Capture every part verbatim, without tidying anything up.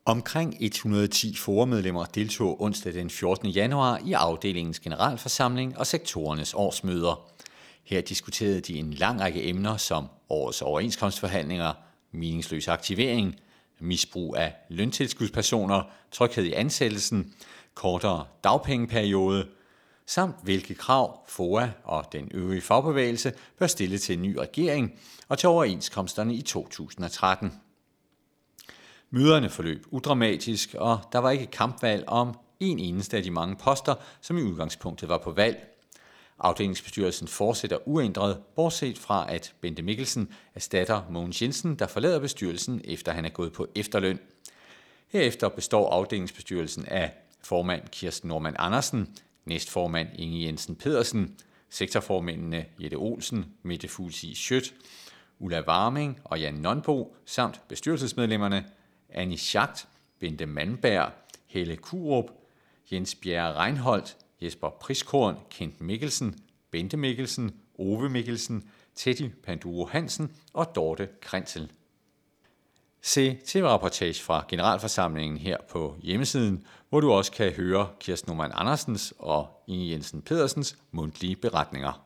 Omkring et hundrede og ti forumedlemmer deltog onsdag den fjortende januar i afdelingens generalforsamling og sektorernes årsmøder. Her diskuterede de en lang række emner som årets overenskomstforhandlinger, meningsløs aktivering, misbrug af løntilskudspersoner, tryghed i ansættelsen, kortere dagpengeperiode, samt hvilke krav F O A og den øvrige fagbevægelse bør stille til en ny regering og til overenskomsterne i to tusind og tretten. Møderne forløb udramatisk, og der var ikke kampvalg om en eneste af de mange poster, som i udgangspunktet var på valg. Afdelingsbestyrelsen fortsætter uændret, bortset fra at Bente Mikkelsen erstatter Mogens Jensen, der forlader bestyrelsen, efter han er gået på efterløn. Herefter består afdelingsbestyrelsen af formand Kirsten Normann Andersen, næstformand Inge Jensen Pedersen, sektorformændene Jette Olsen, Mette Fuglsig Schødt, Ulla Warming og Jan Nonbo, samt bestyrelsesmedlemmerne Annie Schacht, Bente Mandberg, Helle Kurup, Jens Bjerre Reinholdt, Jesper Priskorn, Kent Mikkelsen, Bente Mikkelsen, Ove Mikkelsen, Teddy Panduro Hansen og Dorte Krenzel. Se T V-rapportage fra generalforsamlingen her på hjemmesiden, hvor du også kan høre Kirsten Normann Andersens og Inge Jensen Pedersens mundtlige beretninger.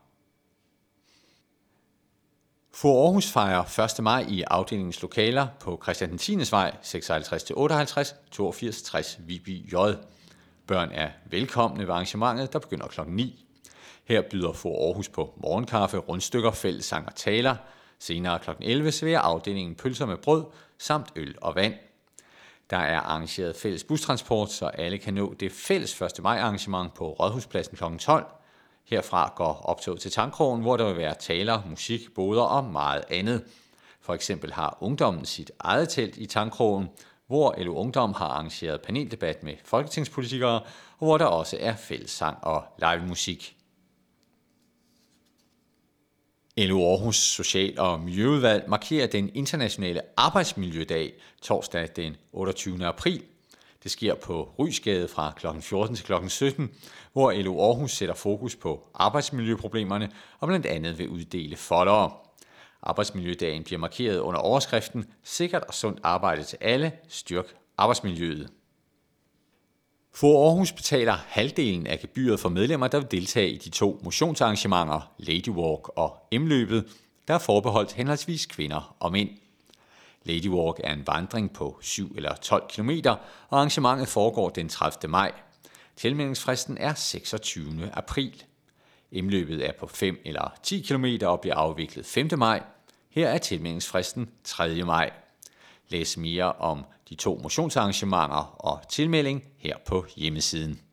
For Aarhus fejrer første maj i afdelingens lokaler på Christian den tiendes vej seksoghalvtreds til otteoghalvtreds toogfirs tres Viby J. Børn er velkomne ved arrangementet, der begynder klokken ni. Her byder For Aarhus på morgenkaffe, rundstykker, fællessang og taler. Senere klokken elleve serverer afdelingen pølser med brød samt øl og vand. Der er arrangeret fælles bustransport, så alle kan nå det fælles første maj arrangement på Rådhuspladsen klokken tolv. Herfra går optoget til Tangkrogen, hvor der vil være taler, musik, boder og meget andet. For eksempel har ungdommen sit eget telt i Tangkrogen, hvor L O Ungdom har arrangeret paneldebat med folketingspolitikere, og hvor der også er fællessang og live musik. L O Aarhus Social- og Miljøudvalg markerer den internationale arbejdsmiljødag torsdag den otteogtyvende april. Det sker på Rysgade fra klokken fjorten til klokken sytten, hvor L O Aarhus sætter fokus på arbejdsmiljøproblemerne og blandt andet vil uddele foldere. Arbejdsmiljødagen bliver markeret under overskriften Sikkert og sundt arbejde til alle, styrk arbejdsmiljøet. For Aarhus betaler halvdelen af gebyret for medlemmer, der vil deltage i de to motionsarrangementer, Ladywalk og M-løbet, der er forbeholdt henholdsvis kvinder og mænd. Ladywalk er en vandring på syv eller tolv kilometer, og arrangementet foregår den tredivte maj. Tilmeldingsfristen er seksogtyvende april. M-løbet er på fem eller ti kilometer og bliver afviklet femte maj. Her er tilmeldingsfristen tredje maj. Læs mere om de to motionsarrangementer og tilmelding her på hjemmesiden.